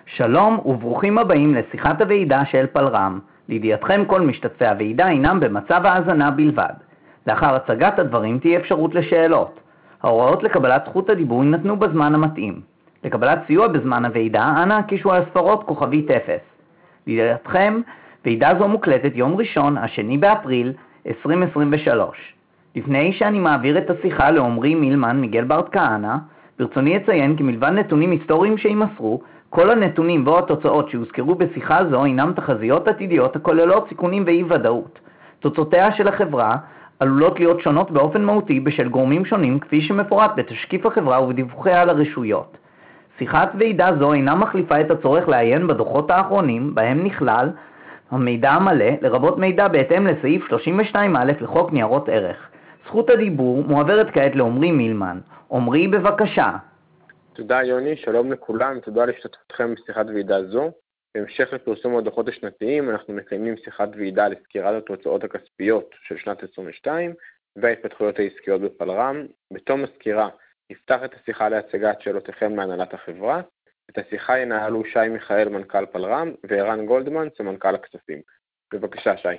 שלום וברוכים הבאים לשיחת הוועידה של פלרם. לידיעתכם כל משתתפי הוועידה אינם במצב האזנה בלבד. לאחר הצגת הדברים תהיה אפשרות לשאלות. ההוראות לקבלת זכות הדיבור יינתנו בזמן המתאים. לקבלת סיוע בזמן הוועידה, אנא הקישו על ספרות כוכבית 0. לידיעתכם, ועידה זו מוקלטת יום ראשון, 2 באפריל 2023. לפני שאני מעביר את השיחה לעומרי מילמן מיגל ברט כהנא, ברצוני אציין כי מלבד נתונים היסטוריים שימסרו, כל הנתונים והתוצאות שהוזכרו בשיחה זו אינם תחזיות עתידיות הכוללות סיכונים ואי ודאות. תוצאותיה של החברה עלולות להיות שונות באופן מהותי בשל גורמים שונים כפי שמפורט בתשקיף החברה ובדיווחיה על הרשויות. שיחת ועידה זו אינה מחליפה את הצורך לעיין בדוחות האחרונים בהם נכלל המידע המלא, לרבות מידע בהתאם לסעיף 32א לחוק ניירות ערך. זכות הדיבור מועברת כעת לעומרי מילמן. עומרי, בבקשה. תודה יוני, שלום לכולם, תודה על השתתפותכם בשיחת ועידה זו. בהמשך לפרסום הדוחות השנתיים, אנחנו מקיימים שיחת ועידה לסקירת התוצאות הכספיות של שנת 22 וההתפתחויות העסקיות בפלרם. בתום הסקירה נפתח את השיחה להצגת שאלותיכם מהנהלת החברה. את השיחה ינהלו שי מיכאל, מנכ"ל פלרם, וערן גולדמן, סמנכ"ל הכספים. בבקשה, שי.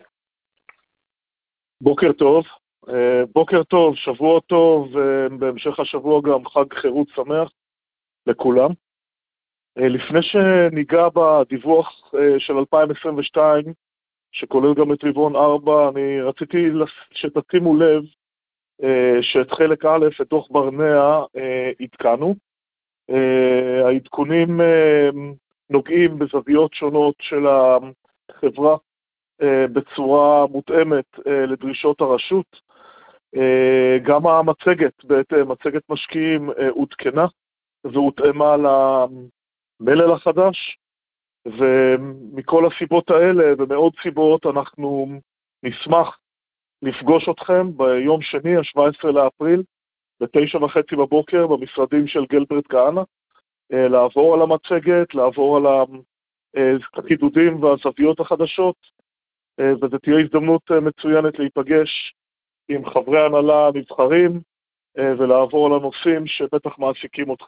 בוקר טוב, שבוע טוב, ובהמשך השבוע גם חג חירות שמח לכולם. לפני שניגע בדיווח של 2022, שכולל גם את רבעון 4, אני רציתי שתשימו לב שאת חלק א', את דוח ברנע, עדכנו. העדכונים נוגעים בזוויות שונות של החברה בצורה מותאמת לדרישות הרשות. גם המצגת, מצגת משקיעים, עודכנה והותאמה למלל החדש, ומכל הסיבות האלה ומעוד סיבות אנחנו נשמח לפגוש אתכם ביום שני, 17 לאפריל, ב-9:30 בבוקר במשרדים של גלברט כהנא, לעבור על המצגת, לעבור על החידודים והזוויות החדשות, וזו תהיה הזדמנות מצוינת להיפגש עם חברי ההנהלה הנבחרים ולעבור על הנושאים שבטח מעסיקים אתכם.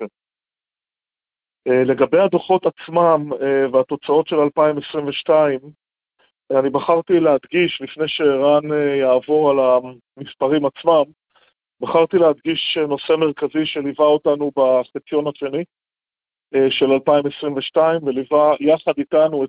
לגבי הדוחות עצמם והתוצאות של 2022, אני בחרתי להדגיש, לפני שערן יעבור על המספרים עצמם, בחרתי להדגיש נושא מרכזי שליווה אותנו בחציון השני של 2022, וליווה יחד איתנו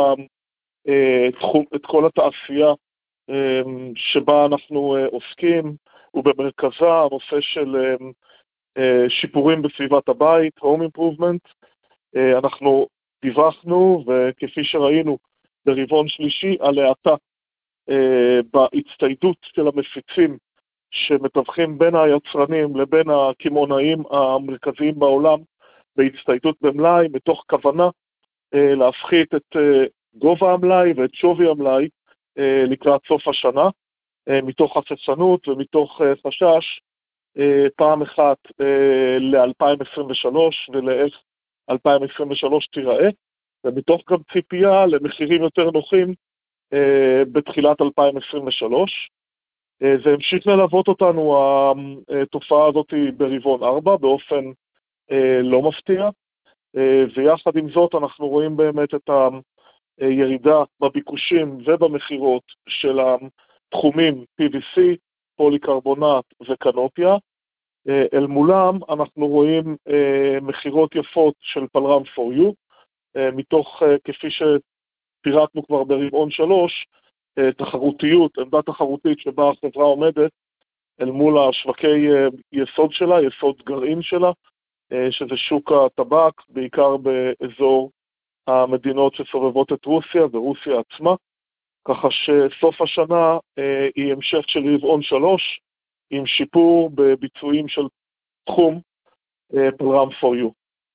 את כל התעשייה שבה אנחנו עוסקים, ובמרכזה הנושא של שיפורים בסביבת הבית, Home Improvement. אנחנו דיווחנו, וכפי שראינו ברבעון שלישי, על האטה בהצטיידות של המפיצים שמתווכים בין היצרנים לבין הקמעונאים המרכזיים בעולם בהצטיידות במלאי, מתוך כוונה להפחית את גובה המלאי ואת שווי המלאי לקראת סוף השנה, מתוך חששנות ומתוך חשש פעם אחת ל-2023 ולאיך 2023 תיראה, ומתוך גם ציפייה למחירים יותר נוחים בתחילת 2023. זה המשיך ללוות אותנו, התופעה הזאת ברבעון 4 באופן לא מפתיע, ויחד עם זאת אנחנו רואים באמת את הירידה בביקושים ובמחירות של התחומים PVC, פוליקרבונט וקנופיה. אל מולם אנחנו רואים מחירות יפות של פלרם for you, מתוך, כפי שפירטנו כבר ברבעון 3, תחרותיות, עמדה תחרותית שבה החברה עומדת אל מול השווקי יסוד שלה, יסוד גרעין שלה, שזה שוק הטבק, בעיקר באזור המדינות שסובבות את רוסיה ורוסיה עצמה, ככה שסוף השנה היא המשך של רבעון 3, עם שיפור בביצועים של תחום פלרם for you.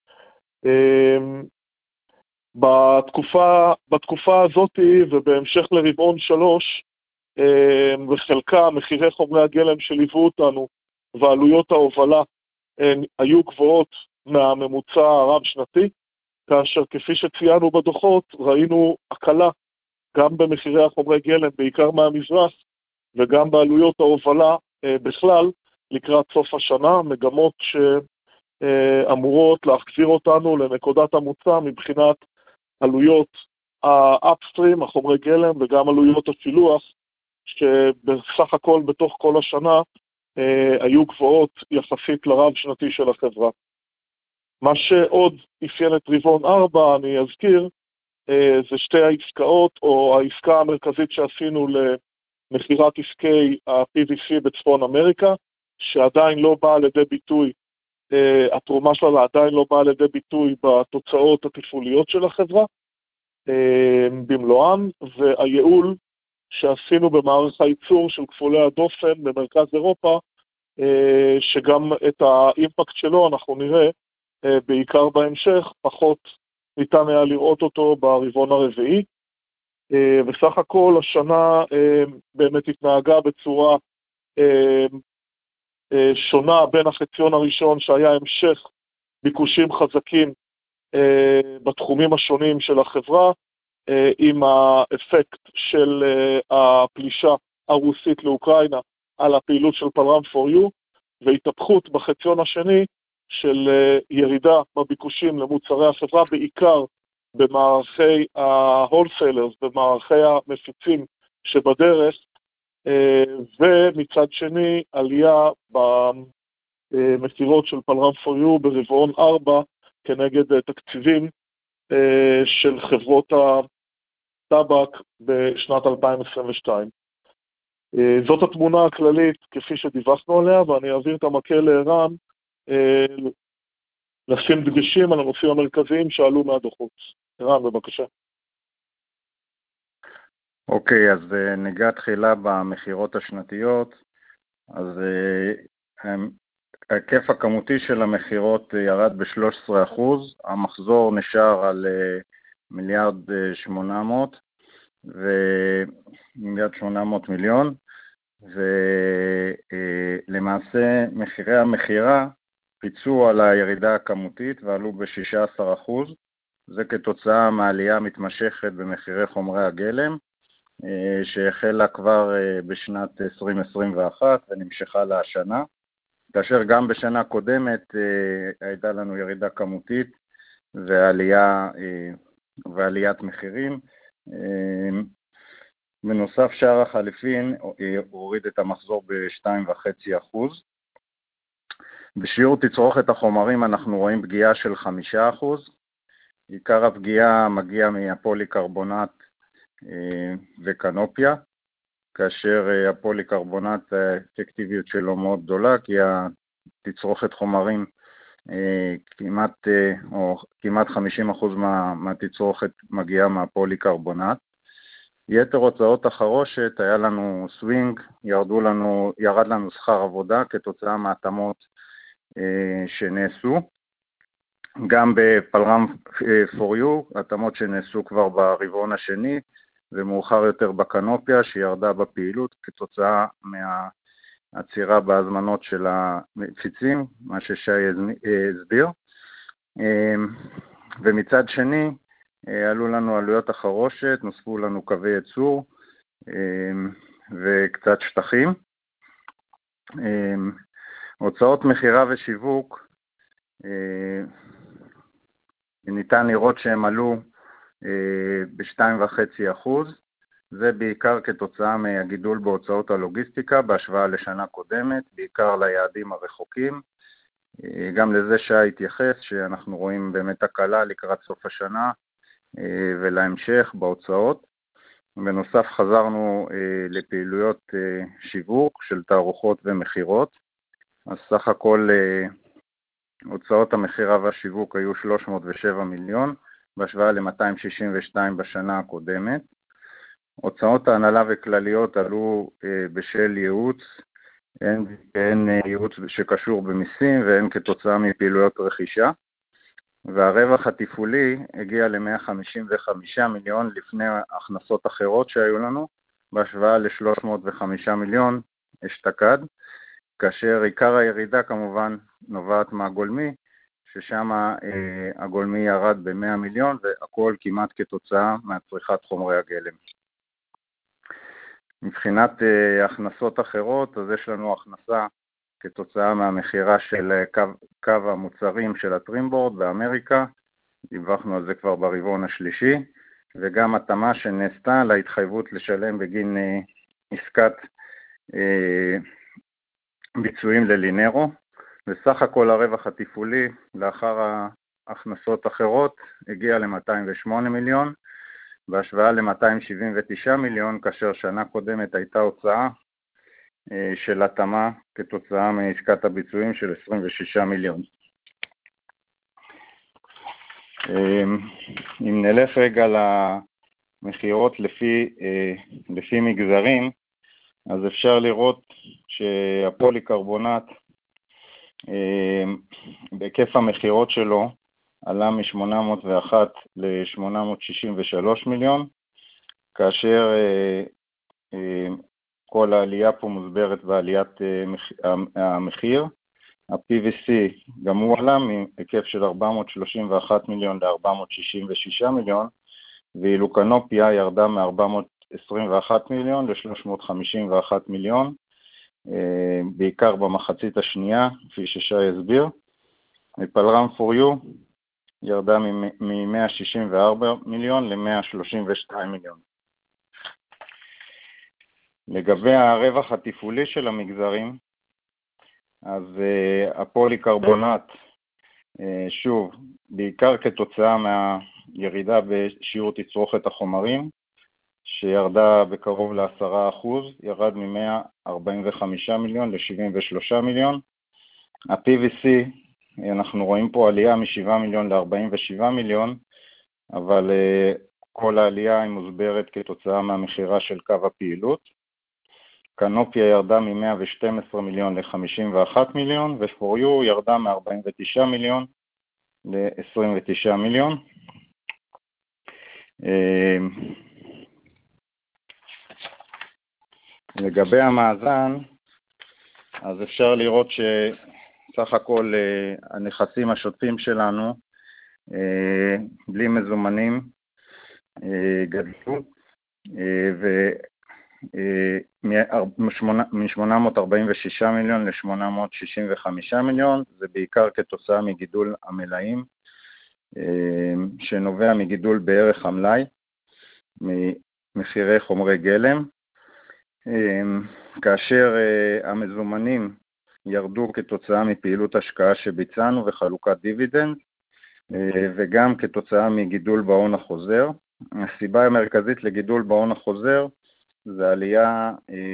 בתקופה הזאת ובהמשך לרבעון 3, וחלקה מחירי חומרי הגלם שליוו אותנו ועלויות ההובלה היו גבוהות מהממוצע הרב שנתי, כאשר כפי שציינו בדוחות ראינו הקלה גם במחירי החומרי גלם בעיקר מהמזרח וגם בעלויות ההובלה בכלל לקראת סוף השנה, מגמות אמורות להחזיר אותנו לנקודת המוצא מבחינת עלויות האפסטרים, החומרי גלם, וגם עלויות השילוח, שבסך הכל בתוך כל השנה היו גבוהות יחסית לרב שנתי של החברה. מה שעוד אפיין את רבעון 4, אני אזכיר, זה שתי העסקאות, או העסקה המרכזית שעשינו למכירת עסקי ה-PVC בצפון אמריקה, שעדיין לא באה לידי ביטוי, התרומה שלה עדיין לא באה לידי ביטוי בתוצאות התפעוליות של החברה, במלואן, והייעול שעשינו במערך הייצור של כפולי הדופן במרכז אירופה, שגם את האימפקט שלו אנחנו נראה בעיקר בהמשך, פחות ניתן היה לראות אותו ברבעון הרביעי, וסך הכל השנה באמת התנהגה בצורה שונה בין החציון הראשון שהיה המשך ביקושים חזקים בתחומים השונים של החברה, עם האפקט של הפלישה הרוסית לאוקראינה על הפעילות של פלרם פור יו, והתהפכות בחציון השני של ירידה בביקושים למוצרי החברה, בעיקר במערכי ההולסיילרס, במערכי המפיצים שבדרך, ומצד שני עלייה במחירות של פלרם פור יו ברבעון 4 כנגד תקציבים של חברות הטבק בשנת 2022. זאת התמונה הכללית כפי שדיווחנו עליה, ואני אעביר את המקל לערן לשים דגשים על הנושאים המרכזיים שעלו מהדוחות. ערן, בבקשה. אוקיי, אז ניגע תחילה במחירות השנתיות. אז ההיקף הכמותי של המחירות ירד ב-13%, המחזור נשאר על מיליארד 800 מיליון, ולמעשה מחירי המחירה פיצו על הירידה הכמותית ועלו ב-16%. זה כתוצאה מעלייה מתמשכת במחירי חומרי הגלם, שהחלה כבר בשנת 2021 ונמשכה לשנה, כאשר גם בשנה קודמת הייתה לנו ירידה כמותית ועליית מחירים. בנוסף, שער החליפין הוריד את המחזור ב-2.5%. בשיעור תצרוכת החומרים אנחנו רואים פגיעה של 5%. עיקר הפגיעה מגיע מהפוליקרבונט וקנופיה, כאשר הפוליקרבונט האפקטיביות שלו מאוד גדולה, כי התצרוכת חומרים כמעט 50% מהתצרוכת מגיעה מהפוליקרבונט. יתר הוצאות החרושת, היה לנו סווינג, ירד לנו שכר עבודה כתוצאה מהתאמות שנעשו. גם בפלרם פור יו, התאמות שנעשו כבר ברבעון השני, ומאוחר יותר בקנופיה שירדה בפעילות כתוצאה מהעצירה בהזמנות של המפיצים, מה ששי הסביר. ומצד שני, עלו לנו עלויות החרושת, נוספו לנו קווי ייצור וקצת שטחים. הוצאות מחירה ושיווק, ניתן לראות שהם עלו ב-2.5%. זה בעיקר כתוצאה מהגידול בהוצאות הלוגיסטיקה בהשוואה לשנה קודמת, בעיקר ליעדים הרחוקים. גם לזה שהתייחס, שאנחנו רואים באמת הקלה לקראת סוף השנה ולהמשך בהוצאות. בנוסף חזרנו לפעילויות שיווק של תערוכות ומחירות. אז סך הכל הוצאות המחירה והשיווק היו 307 מיליון, בהשוואה ל-262 בשנה הקודמת. הוצאות ההנהלה וכלליות עלו בשל ייעוץ, אין ייעוץ שקשור במיסים ואין כתוצאה מפעילויות רכישה. והרווח התפעולי הגיע ל-155 מיליון לפני הכנסות אחרות שהיו לנו, בהשוואה ל-305 מיליון אשתקד, כאשר עיקר הירידה כמובן נובעת מהגולמי, ששם הגולמי ירד ב-100 מיליון, והכל כמעט כתוצאה מהצריכת חומרי הגלם. מבחינת הכנסות אחרות, אז יש לנו הכנסה כתוצאה מהמחירה של קו המוצרים של הטרימבורד באמריקה, דיווחנו על זה כבר ברבעון השלישי, וגם התאמה שנעשתה להתחייבות לשלם בגין עסקת ביצועים ללינרו, וסך הכל הרווח התפעולי לאחר ההכנסות אחרות הגיע ל-208 מיליון, בהשוואה ל-279 מיליון, כאשר שנה קודמת הייתה הוצאה של התאמה כתוצאה מעסקת הביצועים של 26 מיליון. אם נלך רגע למחירות לפי מגזרים, אז אפשר לראות שהפוליקרבונט בהיקף המחירות שלו עלה מ-801 ל-863 מיליון, כאשר כל העלייה פה מוסברת בעליית המחיר. ה-PVC גם הוא עלה מהיקף של 431 מיליון ל-466 מיליון, ואילו קנופיה ירדה מ-421 מיליון ל-351 מיליון, בעיקר במחצית השנייה, כפי ששי הסביר. פלרם פור יו ירדה מ-164 מיליון ל-132 מיליון. לגבי הרווח התפעולי של המגזרים, אז הפוליקרבונט, שוב, בעיקר כתוצאה מהירידה בשיעור תצרוכת החומרים, שירדה בקרוב ל10%, ירד מ-145 מיליון ל-73 מיליון. ה-PVC, אנחנו רואים פה עלייה מ-7 מיליון ל-47 מיליון, אבל כל העלייה היא מוסברת כתוצאה מהמחירה של קו הפעילות. קנופיה ירדה מ-112 מיליון ל-51 מיליון, ופוריו ירדה מ-49 מיליון ל-29 מיליון. לגבי המאזן, אז אפשר לראות שסך הכל הנכסים השוטפים שלנו, בלי מזומנים, גדלו, מ-846 מיליון ל-865 מיליון, זה בעיקר כתוצאה מגידול המלאים, שנובע מגידול בערך המלאי, ממחירי חומרי גלם, כאשר המזומנים ירדו כתוצאה מפעילות השקעה שביצענו וחלוקת דיבידנד, וגם כתוצאה מגידול בהון החוזר. הסיבה המרכזית לגידול בהון החוזר זה עלייה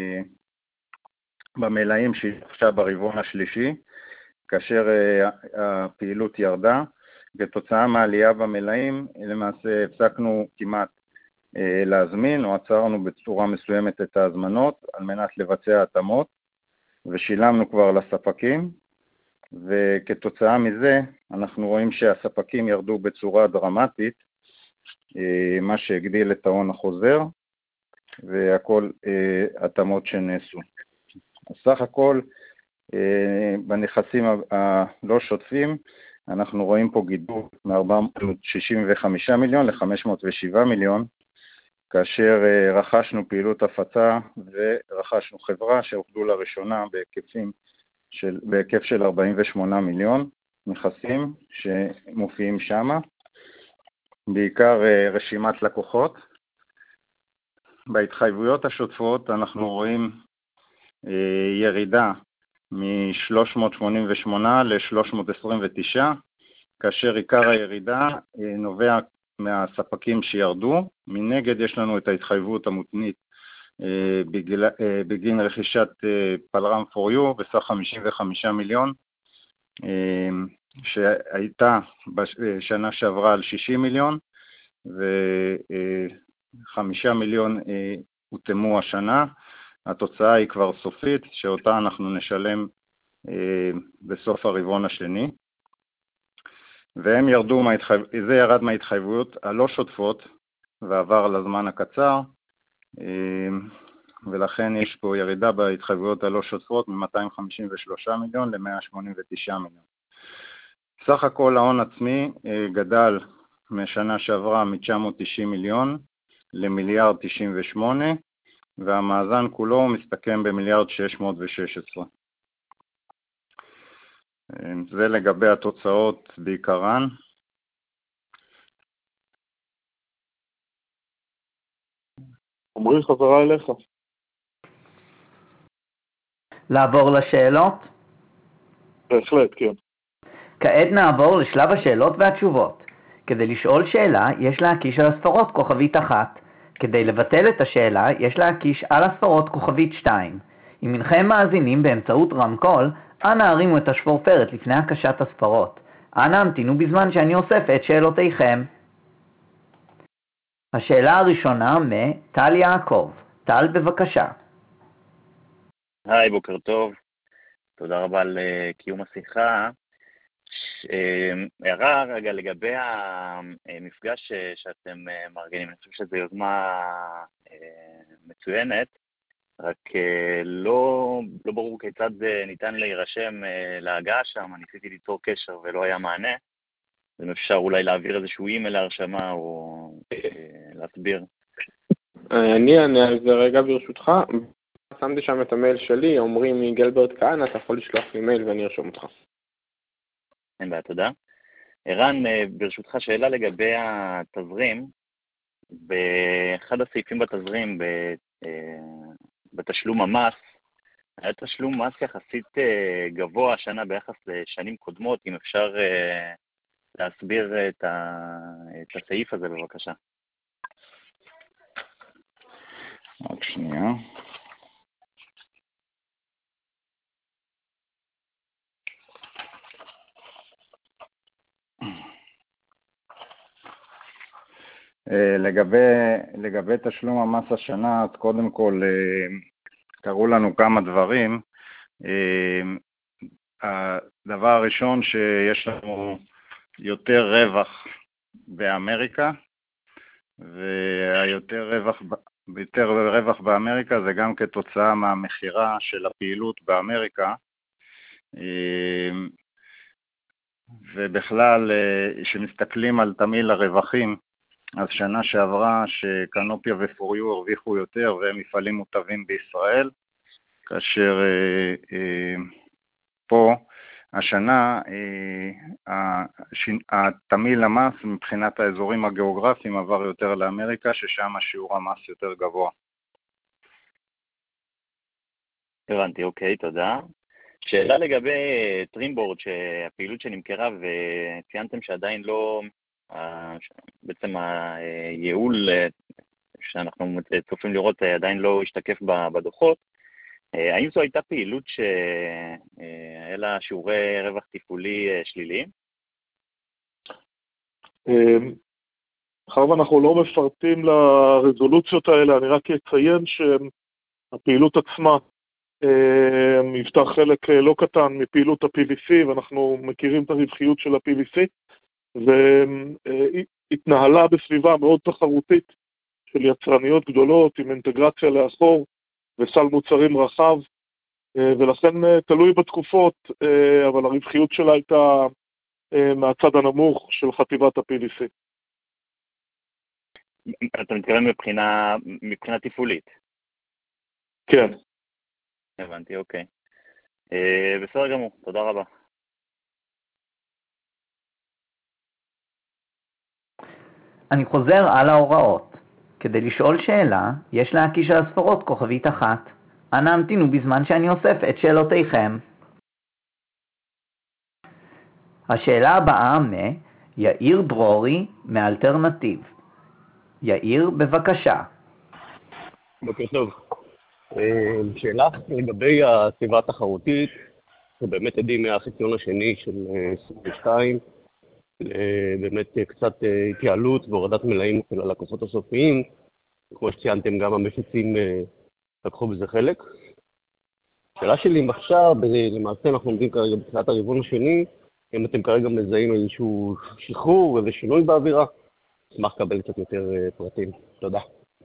במלאים שהתרחשה ברבעון השלישי, כאשר הפעילות ירדה. כתוצאה מהעלייה במלאים, למעשה הפסקנו כמעט להזמין, או עצרנו בצורה מסוימת את ההזמנות, על מנת לבצע התאמות, ושילמנו כבר לספקים, וכתוצאה מזה אנחנו רואים שהספקים ירדו בצורה דרמטית, מה שהגדיל את ההון החוזר, והכל התאמות שנעשו. סך הכל בנכסים הלא שוטפים, אנחנו רואים פה גידול מ-465 מיליון ל-507 מיליון, כאשר רכשנו פעילות הפצה ורכשנו חברה שאוחדו לראשונה בהיקף של 48 מיליון נכסים שמופיעים שם, בעיקר רשימת לקוחות. בהתחייבויות השוטפות אנחנו רואים ירידה מ-388 ל-329, כאשר עיקר הירידה נובע מהספקים שירדו. מנגד יש לנו את ההתחייבות המותנית בגין רכישת פלרם פור יו בסך 55 מיליון, שהייתה בשנה שעברה על 60 מיליון, ו5 מיליון הותאמו השנה. התוצאה היא כבר סופית, שאותה אנחנו נשלם בסוף הרבעון השני. והם ירדו, זה ירד מההתחייבויות הלא שוטפות ועבר לזמן הקצר, ולכן יש פה ירידה בהתחייבויות הלא שוטפות מ-253 מיליון ל-189 מיליון. סך הכל ההון עצמי גדל משנה שעברה מ-990 מיליון למיליארד 98, והמאזן כולו מסתכם במיליארד 616. זה לגבי התוצאות בעיקרן. עמרי, חזרה אליך. לעבור לשאלות? בהחלט, כן. כעת נעבור לשלב השאלות והתשובות. כדי לשאול שאלה, יש להקיש על הספרות כוכבית 1. כדי לבטל את השאלה, יש להקיש על הספרות כוכבית 2. אם אינכם מאזינים באמצעות רמקול, אנא הרימו את השפורפרת לפני הקשת הספרות. אנא המתינו בזמן שאני אוסף את שאלותיכם. השאלה הראשונה מטל יעקב. טל, בבקשה. היי, בוקר טוב. תודה רבה על קיום השיחה. הערה רגע לגבי המפגש שאתם מארגנים, אני חושב שזו יוזמה מצוינת, רק לא ברור כיצד ניתן להירשם להגעה שם. ניסיתי ליצור קשר ולא היה מענה. אם אפשר אולי להעביר איזשהו אימייל להרשמה או להסביר. אני אענה על זה רגע ברשותך. שמתי שם את המייל שלי, אומרים מגלברט כהנא, אתה יכול לשלוח לי מייל ואני ארשום אותך. אין בעיה, תודה. ערן, ברשותך שאלה לגבי התזרים. באחד הסעיפים בתזרים, בתשלום המס, היה תשלום מס יחסית גבוה השנה ביחס לשנים קודמות. אם אפשר להסביר את הסעיף הזה בבקשה. רק שנייה. לגבי תשלום המס השנה, אז קודם כל קראו לנו כמה דברים. הדבר הראשון, שיש לנו יותר רווח באמריקה, והיותר רווח באמריקה זה גם כתוצאה מהמחירה של הפעילות באמריקה, ובכלל שמסתכלים על תמיל הרווחים, אז שנה שעברה שקנופיה ופוריו הרוויחו יותר והם מפעלים מוטבים בישראל, כאשר פה השנה התמיל המס מבחינת האזורים הגיאוגרפיים עבר יותר לאמריקה, ששם שיעור המס יותר גבוה. הבנתי, אוקיי, תודה. שאלה לגבי טרימבורד, שהפעילות שנמכרה וציינתם שעדיין לא, בעצם הייעול שאנחנו צופים לראות עדיין לא השתקף בדוחות. האם זו הייתה פעילות שהיה לה שיעורי רווח תפעולי שליליים? אחר אנחנו לא מפרטים לרזולוציות האלה, אני רק אציין שהפעילות עצמה יפתח חלק לא קטן מפעילות ה-PVC, ואנחנו מכירים את הרווחיות של ה-PVC, והתנהלה בסביבה מאוד תחרותית של יצרניות גדולות עם אינטגרציה לאחור וסל מוצרים רחב, ולכן תלוי בתקופות, אבל הרווחיות שלה הייתה מהצד הנמוך של חטיבת ה-PVC. אתה מתכוון מבחינה תפעולית? כן. הבנתי, אוקיי. בסדר גמור, תודה רבה. אני חוזר על ההוראות. כדי לשאול שאלה, יש להקיש על הספרות כוכבית 1. אנא המתינו בזמן שאני אוסף את שאלותיכם. השאלה הבאה יאיר דרורי מאלטרנטיב. יאיר, בבקשה. בוקר טוב. שאלה לגבי הסביבה התחרותית, שבאמת עדים מהחציון השני של 22, באמת קצת התייעלות והורדת מלאים של הלקוחות הסופיים, כמו שציינתם גם המפיצים לקחו בזה חלק. שאלה שלי אם עכשיו, למעשה אנחנו עומדים כרגע בתחילת הרבעון השני, אם אתם כרגע מזהים איזשהו שחרור ואיזה שינוי באווירה, אשמח לקבל קצת יותר פרטים. תודה.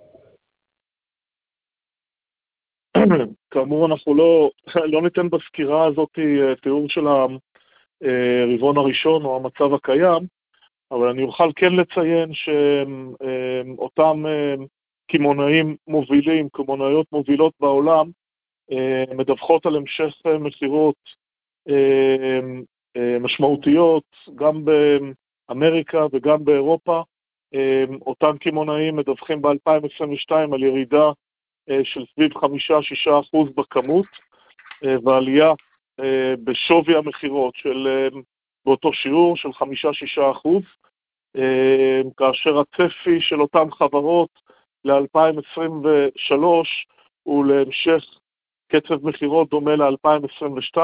כאמור, אנחנו לא ניתן בסקירה הזאת תיאור של הרבעון הראשון או המצב הקיים, אבל אני אוכל כן לציין שאותם קמעונאים מובילים, קמעונאיות מובילות בעולם, מדווחות על המשך מחירות משמעותיות, גם באמריקה וגם באירופה. אותם קמעונאים מדווחים ב-2022 על ירידה של סביב 5-6% בכמות, ועלייה בשווי המחירות של באותו שיעור של 5-6%, כאשר הצפי של אותם חברות ל-2023 הוא להמשך קצב מחירות דומה ל-2022,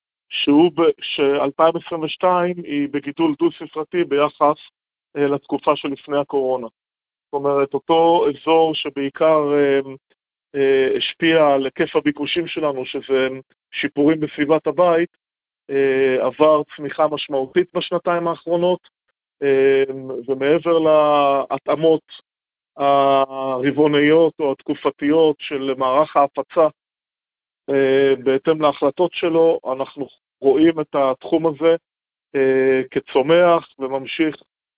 ש-2022 היא בגידול דו-ספרתי ביחס לתקופה שלפני הקורונה. זאת אומרת, אותו אזור שבעיקר השפיע על היקף הביקושים שלנו, שזה שיפורים בסביבת הבית, עבר צמיחה משמעותית בשנתיים האחרונות, ומעבר להתאמות הרבעוניות או התקופתיות של מערך ההפצה, בהתאם להחלטות שלו, אנחנו רואים את התחום הזה כצומח וממשיך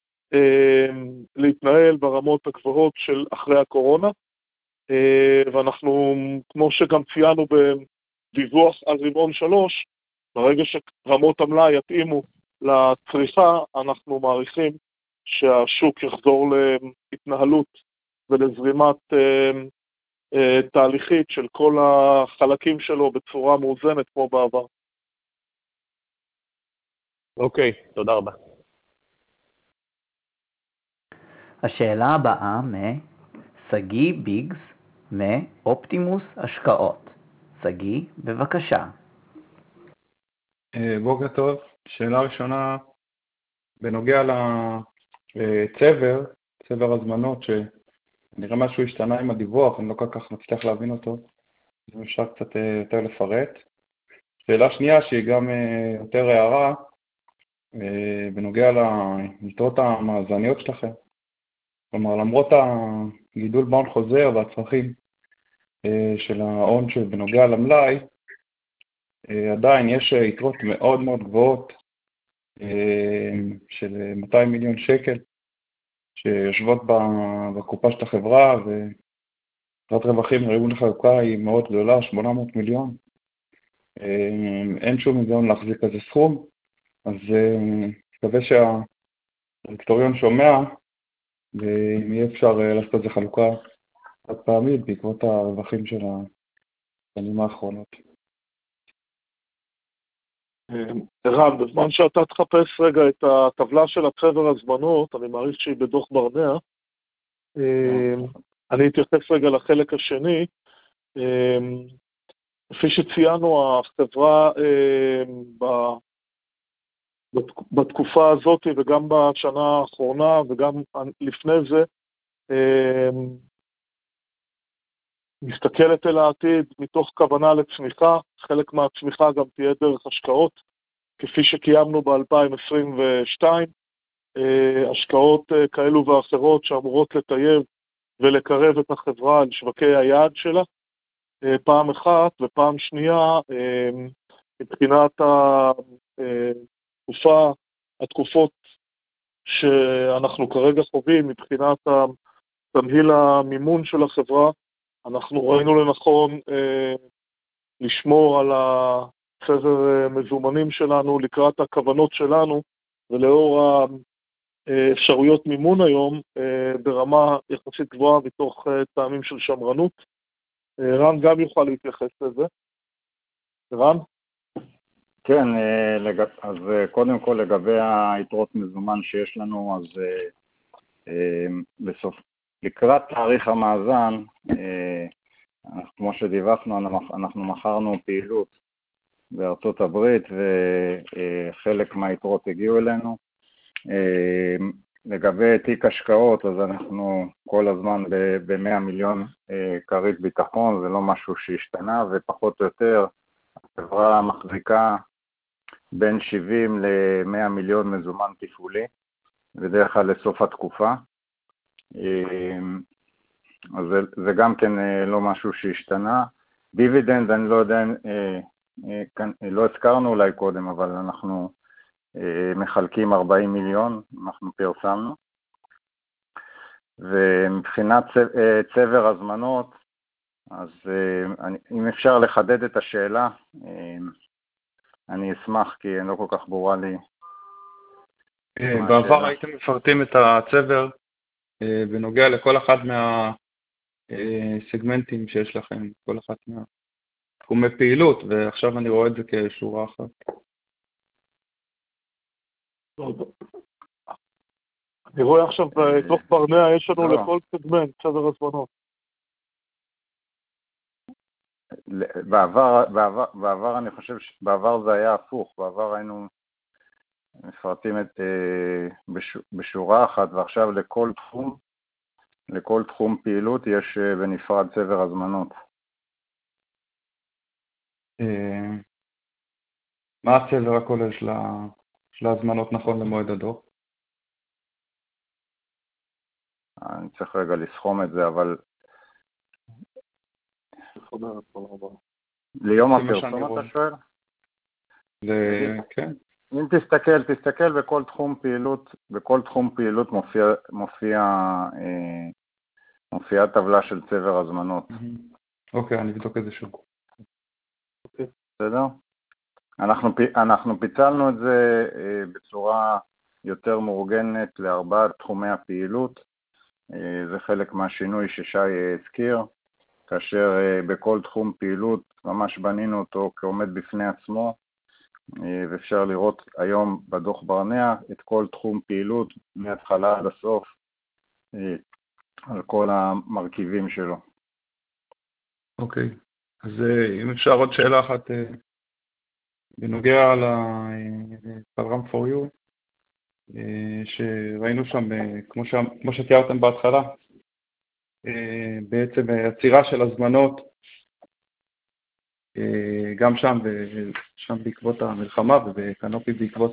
להתנהל ברמות הגבוהות של אחרי הקורונה, ואנחנו, כמו שגם ציינו בדיווח על רבעון 3, ברגע שרמות המלאי יתאימו לצריכה, אנחנו מעריכים שהשוק יחזור להתנהלות ולזרימת תהליכית של כל החלקים שלו בצורה מאוזנת כמו בעבר. אוקיי, תודה רבה. השאלה הבאה סגי ביגס מאופטימוס השקעות. סגי, בבקשה. בוקר טוב. שאלה ראשונה בנוגע לצבר הזמנות, שנראה משהו השתנה עם הדיווח, אני לא כל כך מצליח להבין אותו, אם אפשר קצת יותר לפרט. שאלה שנייה שהיא גם יותר הערה, בנוגע ליתרות המאזניות שלכם. כלומר, למרות הגידול בהון חוזר והצרכים של ההון שבנוגע למלאי, עדיין יש יתרות מאוד מאוד גבוהות של 200 מיליון שקל שיושבות בקופה של החברה, וחברת רווחים ראיון לחלוקה היא מאוד גדולה, 800 מיליון. אין שום היגיון להחזיק כזה סכום, אז מקווה שהדירקטוריון שומע, ואם יהיה אפשר לעשות את זה חלוקה חד פעמית בעקבות הרווחים של השנים האחרונות. ערן, בזמן שאתה תחפש רגע את הטבלה של הצבר הזמנות, אני מעריך שהיא בדוח ברנע, אני אתייחס רגע לחלק השני. כפי שציינו, החברה בתקופה הזאת וגם בשנה האחרונה וגם לפני זה, מסתכלת אל העתיד מתוך כוונה לצמיחה. חלק מהצמיחה גם תהיה דרך השקעות, כפי שקיימנו ב-2022, השקעות כאלו ואחרות שאמורות לטייב ולקרב את החברה על שווקי היעד שלה, פעם אחת, ופעם שנייה, מבחינת התקופות שאנחנו כרגע חווים, מבחינת תמהיל המימון של החברה, אנחנו ראינו לנכון לשמור על הצבר מזומנים שלנו לקראת הכוונות שלנו, ולאור האפשרויות מימון היום ברמה יחסית גבוהה מתוך טעמים של שמרנות. רן גם יוכל להתייחס לזה. רן? כן, אז קודם כל לגבי היתרות מזומן שיש לנו, אז לקראת תאריך המאזן, כמו שדיווחנו, אנחנו מכרנו פעילות בארצות הברית, וחלק מהיתרות הגיעו אלינו. לגבי תיק השקעות, אז אנחנו כל הזמן ב-100 מיליון כרית ביטחון, זה לא משהו שהשתנה, ופחות או יותר החברה מחזיקה בין 70 ל-100 מיליון מזומן תפעולי, בדרך כלל לסוף התקופה. אז זה גם כן לא משהו שהשתנה. דיבידנד, אני לא יודע, לא הזכרנו אולי קודם, אבל אנחנו מחלקים 40 מיליון, אנחנו פרסמנו. ומבחינת צבר הזמנות, אז אם אפשר לחדד את השאלה, אני אשמח, כי אין לא כל כך ברורה לי. בעבר הייתם מפרטים את הצבר בנוגע לכל אחד מהסגמנטים שיש לכם, כל אחד מהתחומי פעילות, ועכשיו אני רואה את זה כשורה אחת. אני רואה עכשיו בתוך ברנע, יש לנו לכל סגמנט צבר הזמנות. בעבר אני חושב שבעבר זה היה הפוך, בעבר היינו מפרטים בשורה אחת, ועכשיו לכל תחום פעילות יש בנפרד צבר הזמנות. מה הצבר הכולל של ההזמנות נכון למועד הדוח? אני צריך רגע לסכום את זה, אבל ליום הפרסום אתה שואל? כן. אם תסתכל בכל תחום פעילות מופיעה טבלה של צבר הזמנות. אוקיי, אני אבדוק את זה שוב. בסדר? אנחנו פיצלנו את זה בצורה יותר מאורגנת לארבעה תחומי הפעילות. זה חלק מהשינוי ששי הזכיר, כאשר בכל תחום פעילות ממש בנינו אותו כעומד בפני עצמו, ואפשר לראות היום בדוח ברנע את כל תחום פעילות מההתחלה עד הסוף על כל המרכיבים שלו. אוקיי, אז אם אפשר עוד שאלה אחת בנוגע לפלרם for you, שראינו שם, כמו שתיארתם בהתחלה, בעצם עצירה של הזמנות, גם שם בעקבות המלחמה, ובקנופי בעקבות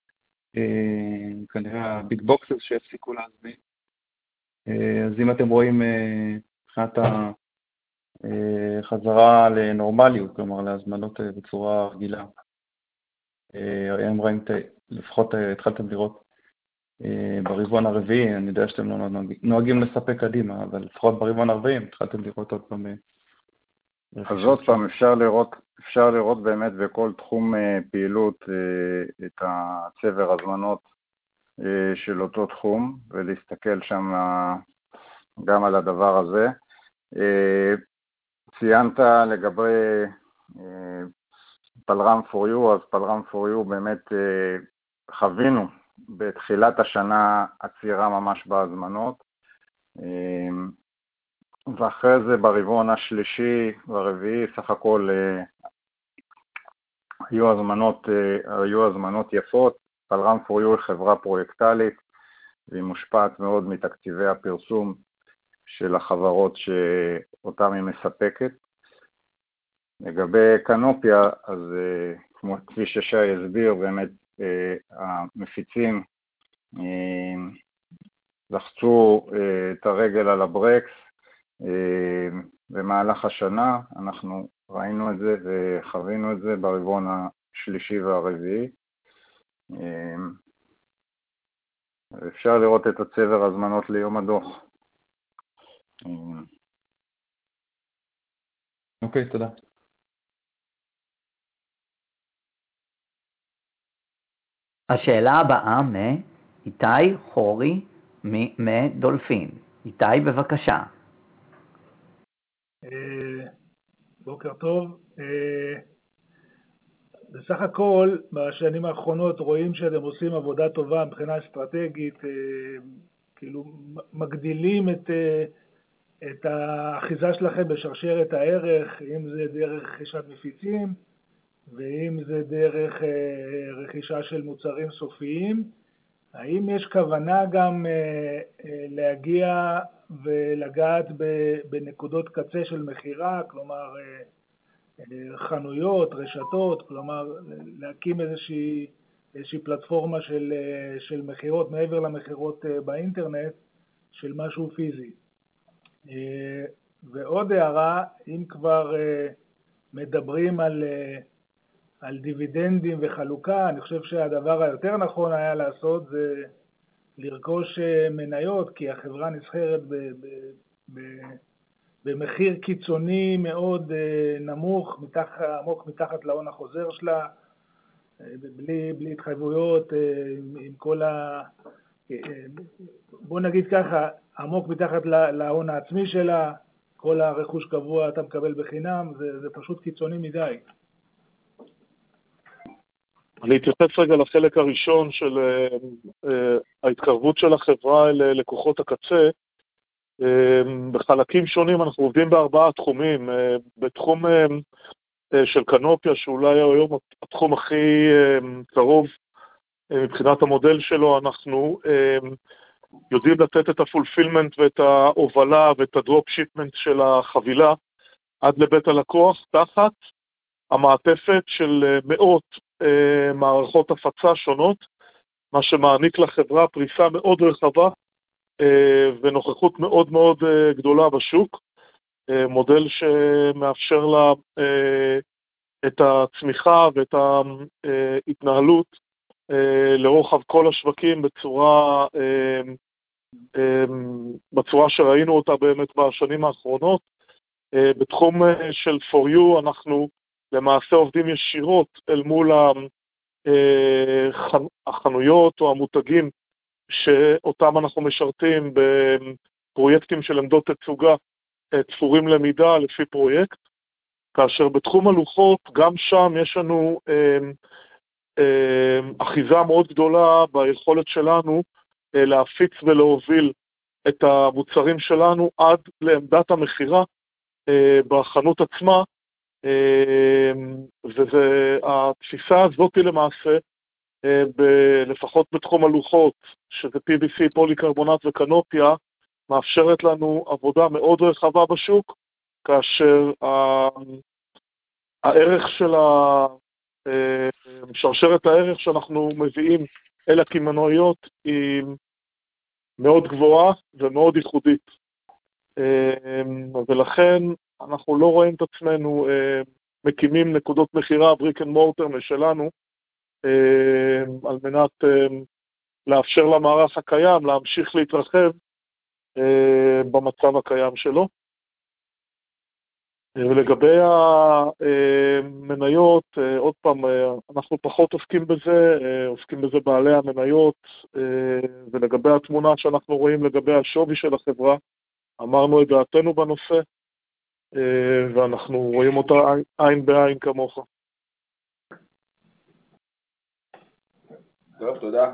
כנראה הביג בוקסס שהפסיקו להזמין. אז אם אתם רואים מבחינת החזרה לנורמליות, כלומר להזמנות בצורה רגילה, הם רואים, לפחות התחלתם לראות ברבעון הרביעי, אני יודע שאתם לא נוהגים לספק קדימה, אבל לפחות ברבעון הרביעי התחלתם לראות עוד פעם. אז עוד פעם, אפשר לראות באמת בכל תחום פעילות את הצבר הזמנות של אותו תחום, ולהסתכל שם גם על הדבר הזה. ציינת לגבי פלרם for you, אז פלרם for you באמת חווינו בתחילת השנה עצירה ממש בהזמנות, ואחרי זה ברבעון השלישי והרביעי סך הכל היו הזמנות יפות. פלרם for you היא חברה פרויקטלית, והיא מושפעת מאוד מתקציבי הפרסום של החברות שאותם היא מספקת. לגבי קנופיה, אז כפי ששי הסביר, באמת המפיצים לחצו את הרגל על הברקס במהלך השנה. אנחנו ראינו את זה וחווינו את זה ברבעון השלישי והרביעי. אפשר לראות את הצבר הזמנות ליום הדוח. אוקיי, תודה. השאלה הבאה מאיתי חורי מדולפין. איתי, בבקשה. בוקר טוב. בסך הכל, בשנים האחרונות רואים שאתם עושים עבודה טובה מבחינה אסטרטגית, כאילו מגדילים את האחיזה שלכם בשרשרת הערך, אם זה דרך רכישת מפיצים, ואם זה דרך רכישה של מוצרים סופיים. האם יש כוונה גם להגיע ולגעת בנקודות קצה של מחירה, כלומר חנויות, רשתות, כלומר להקים איזושהי פלטפורמה של מחירות מעבר למחירות באינטרנט, של משהו פיזי? ועוד הערה, אם כבר מדברים על דיבידנדים וחלוקה, אני חושב שהדבר היותר נכון היה לעשות זה לרכוש מניות, כי החברה נסחרת במחיר קיצוני מאוד נמוך, עמוק מתחת להון החוזר שלה, בלי התחייבויות, עם כל בוא נגיד ככה, עמוק מתחת להון העצמי שלה, כל הרכוש קבוע אתה מקבל בחינם, זה פשוט קיצוני מדי. אני אתייחס רגע לחלק הראשון של ההתקרבות של החברה ללקוחות הקצה. בחלקים שונים אנחנו עובדים ב4 תחומים. בתחום של קנופיה, שאולי היום התחום הכי קרוב מבחינת המודל שלו, אנחנו יודעים לתת את הפולפילמנט ואת ההובלה ואת הדרופ שיפמנט של החבילה עד לבית הלקוח, תחת המעטפת של מאות מערכות הפצה שונות, מה שמעניק לחברה פריסה מאוד רחבה ונוכחות מאוד מאוד גדולה בשוק, מודל שמאפשר לה את הצמיחה ואת ההתנהלות לרוחב כל השווקים בצורה שראינו אותה באמת בשנים האחרונות. בתחום של For You אנחנו למעשה עובדים ישירות אל מול החנויות או המותגים שאותם אנחנו משרתים בפרויקטים של עמדות תצוגה תפורים למידה לפי פרויקט, כאשר בתחום הלוחות גם שם יש לנו אחיזה מאוד גדולה ביכולת שלנו להפיץ ולהוביל את המוצרים שלנו עד לעמדת המחירה בחנות עצמה, והתפיסה הזאת למעשה, לפחות בתחום הלוחות, שזה PVC, פוליקרבונט וקנופיה, מאפשרת לנו עבודה מאוד רחבה בשוק, כאשר הערך של שרשרת הערך שאנחנו מביאים אל הקמעונאיות היא מאוד גבוהה ומאוד ייחודית. ולכן אנחנו לא רואים את עצמנו מקימים נקודות מחירה בריק אנד מורטר משלנו, על מנת לאפשר למערך הקיים להמשיך להתרחב במצב הקיים שלו. ולגבי המניות, עוד פעם, אנחנו פחות עוסקים בזה בעלי המניות, ולגבי התמונה שאנחנו רואים לגבי השווי של החברה, אמרנו את דעתנו בנושא, ואנחנו רואים אותה עין בעין כמוך. טוב, תודה.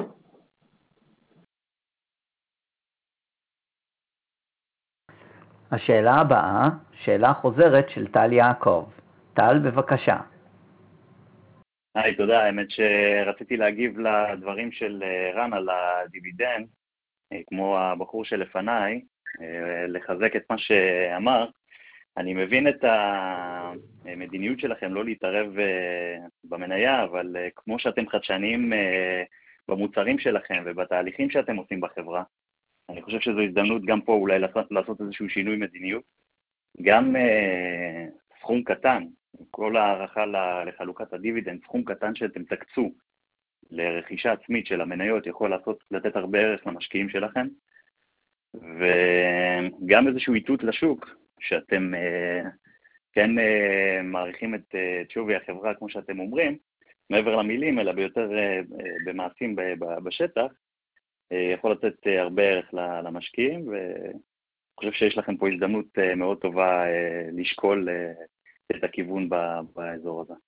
השאלה הבאה, שאלה חוזרת של טל יעקב. טל, בבקשה. היי, תודה. האמת שרציתי להגיב לדברים של רן על הדיבידנד, כמו הבחור שלפניי, לחזק את מה שאמר. אני מבין את המדיניות שלכם לא להתערב במניה, אבל כמו שאתם חדשניים במוצרים שלכם ובתהליכים שאתם עושים בחברה, אני חושב שזו הזדמנות גם פה אולי לעשות איזשהו שינוי מדיניות. גם סכום קטן, כל הערכה לחלוקת הדיבידנד, סכום קטן שאתם תקצו לרכישה עצמית של המניות יכול לתת הרבה ערך למשקיעים שלכם, וגם איזשהו איתות לשוק, שאתם כן מעריכים את שווי החברה כמו שאתם אומרים, מעבר למילים, אלא ביותר במעשים בשטח, יכול לתת הרבה ערך למשקיעים, ואני חושב שיש לכם פה הזדמנות מאוד טובה לשקול את הכיוון באזור הזה.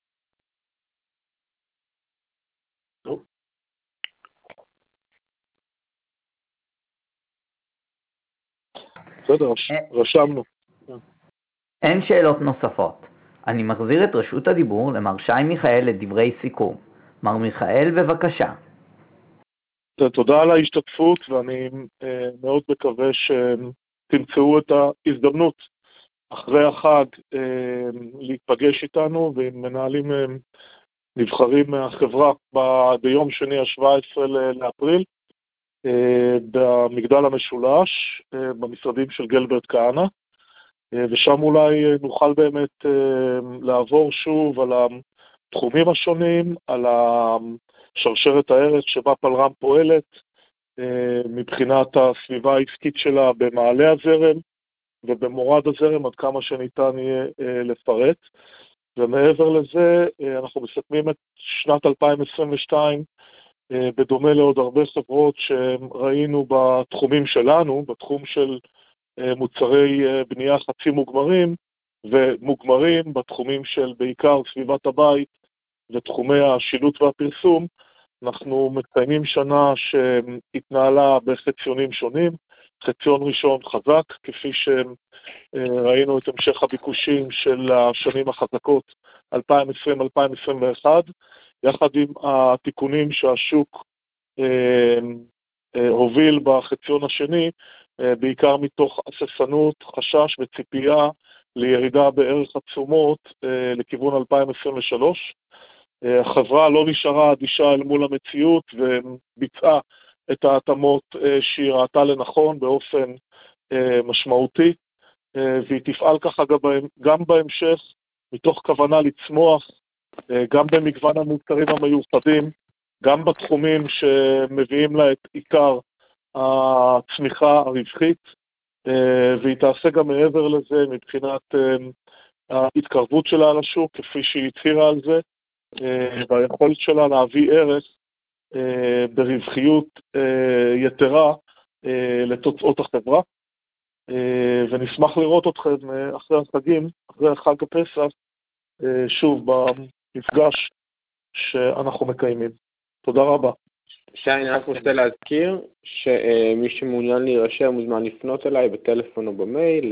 בסדר, רשמנו. אין שאלות נוספות. אני מחזיר את רשות הדיבור למר שי מיכאל לדברי סיכום. מר מיכאל, בבקשה. תודה על ההשתתפות, ואני מאוד מקווה שתמצאו את ההזדמנות אחרי החג להיפגש איתנו ועם מנהלים נבחרים מהחברה ביום שני ה-17 לאפריל במגדל המשולש, במשרדים של גלברט כהנא, ושם אולי נוכל באמת לעבור שוב על התחומים השונים, על שרשרת הערך שבה פלרם פועלת, מבחינת הסביבה העסקית שלה במעלה הזרם ובמורד הזרם, עד כמה שניתן יהיה לפרט. ומעבר לזה, אנחנו מסכמים את שנת 2022, בדומה לעוד הרבה חברות שראינו בתחומים שלנו, בתחום של מוצרי בנייה חצי מוגמרים, ומוגמרים בתחומים של בעיקר סביבת הבית ותחומי השילוט והפרסום. אנחנו מציינים שנה שהתנהלה בחציונים שונים, חציון ראשון חזק, כפי שראינו את המשך הביקושים של השנים החזקות 2020-2021, יחד עם התיקונים שהשוק הוביל בחציון השני, בעיקר מתוך הססנות, חשש וציפייה לירידה בערך התשומות לכיוון 2023. החברה לא נשארה אדישה אל מול המציאות וביצעה את ההתאמות שהיא ראתה לנכון באופן משמעותי, והיא תפעל ככה גם בהמשך מתוך כוונה לצמוח גם במגוון המוצרים המיוחדים, גם בתחומים שמביאים לה את עיקר הצמיחה הרווחית, והיא תעשה גם מעבר לזה מבחינת ההתקרבות שלה על השוק, כפי שהיא הצהירה על זה, והיכולת שלה להביא ערך ברווחיות יתרה לתוצאות החברה. ונשמח לראות אתכם אחרי החגים, אחרי חג הפסח, שוב במפגש שאנחנו מקיימים. תודה רבה. שי, אני רק רוצה להזכיר שמי שמעוניין להירשם מוזמן לפנות אליי בטלפון או במייל,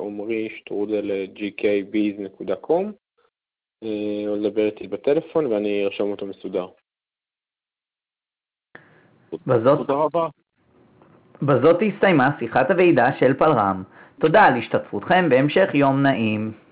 omri@gkbiz.com, או לדבר איתי בטלפון ואני ארשום אותו מסודר. תודה רבה. בזאת הסתיימה שיחת הוועידה של פלרם. תודה על השתתפותכם, בהמשך יום נעים.